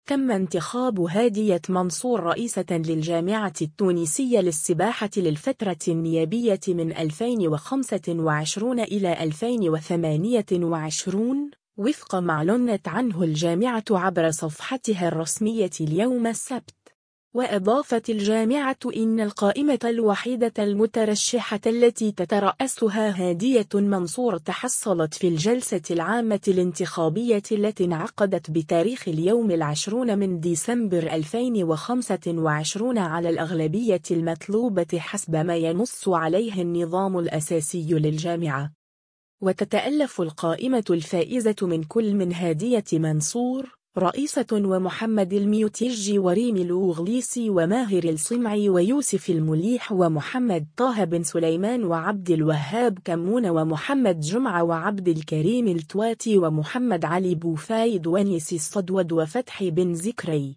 تم انتخاب هادية منصور رئيسة للجامعة التونسية للسباحة للفترة النيابية من 2025 إلى 2028 وفق ما أعلنت عنه الجامعة عبر صفحتها الرسمية اليوم السبت. وأضافت الجامعة إن القائمة الوحيدة المترشحة التي تترأسها هادية منصور تحصلت في الجلسة العامة الانتخابية التي انعقدت بتاريخ اليوم 10 من ديسمبر 2025 على الأغلبية المطلوبة حسب ما ينص عليه النظام الأساسي للجامعة. وتتألف القائمة الفائزة من كل من هادية منصور رئيسة ومحمد الميوتيجي وريم الأغليسي وماهر الصمعي ويوسف المليح ومحمد طه بن سليمان وعبد الوهاب كمون ومحمد جمعة وعبد الكريم التواتي ومحمد علي بوفايد ونيسي الصدود وفتحي بن زكري.